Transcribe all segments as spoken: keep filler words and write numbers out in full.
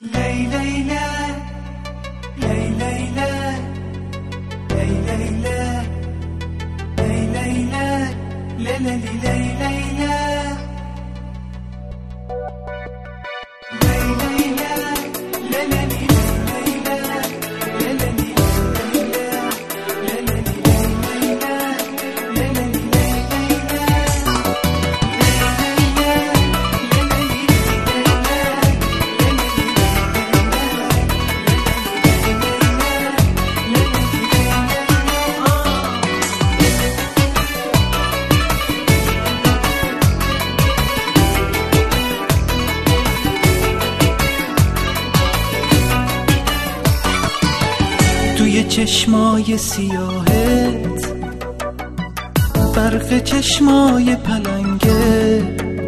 توی چشمای سیاهت، برق چشمای پلنگه،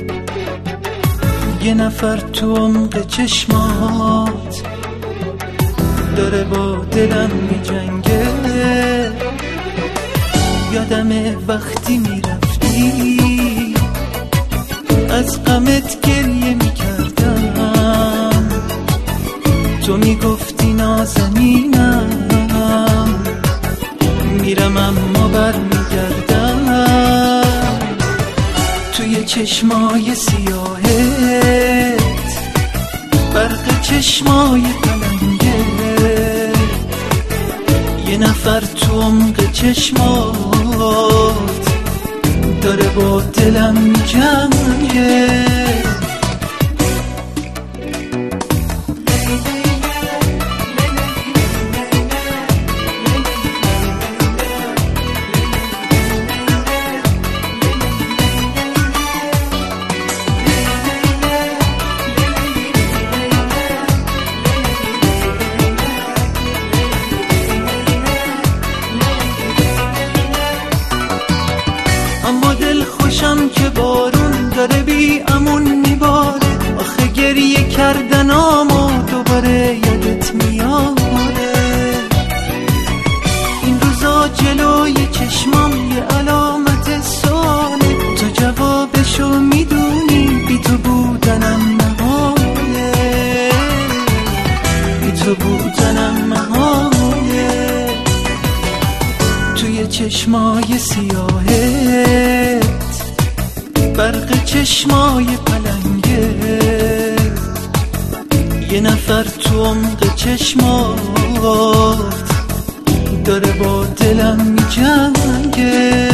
یه نفر تو عمق چشمات داره با دلم می جنگه. یادمه وقتی می رفتی از غمت گریه می کردم، تو می گفتی نازنینم، میرم اما بر میگردم. توی چشمای سیاهت، برق چشمای پلنگه، یه نفر تو عمق چشمات داره با دلم میجنگه. اما دل خوشم که بارون داره بی امون میباره، آخه گریه کردن آما دوباره یادت میاره. این روزا جلوی چشمام یه علامت سواله، تو جوابشو میدونی، بی تو بودنم محاله، بی تو بودنم محاله. توی چشمای سیاهت، برق چشمای پلنگه، یه نفر تو عمق چشمات داره با دلم میجنگه.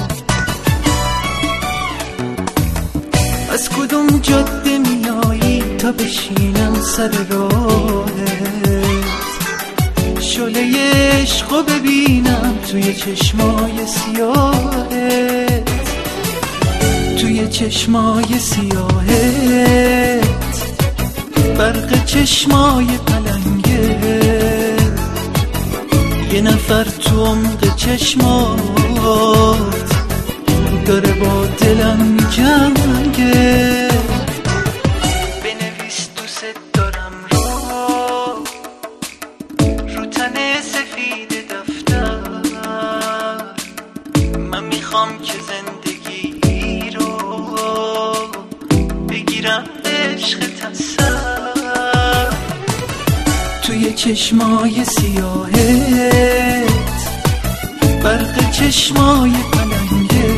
از کدوم جاده میایی تا بشینم سر راهت، شعله عشقو ببینم توی چشمای سیاهت، توی چشمای سیاهت، برق چشمای پلنگه، یه نفر تو عمق چشمات داره با دلم میجنگه. بنویس دوست دارم رو رو تن سفید دفتر، من میخوام که زندگی رو بگیرم عشق تصر. توی چشمای سیاهت، برق چشمای پلنگه،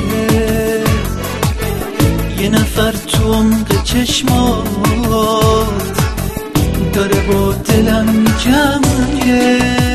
یه نفر تو عمق چشمات داره با دلم میجنگه.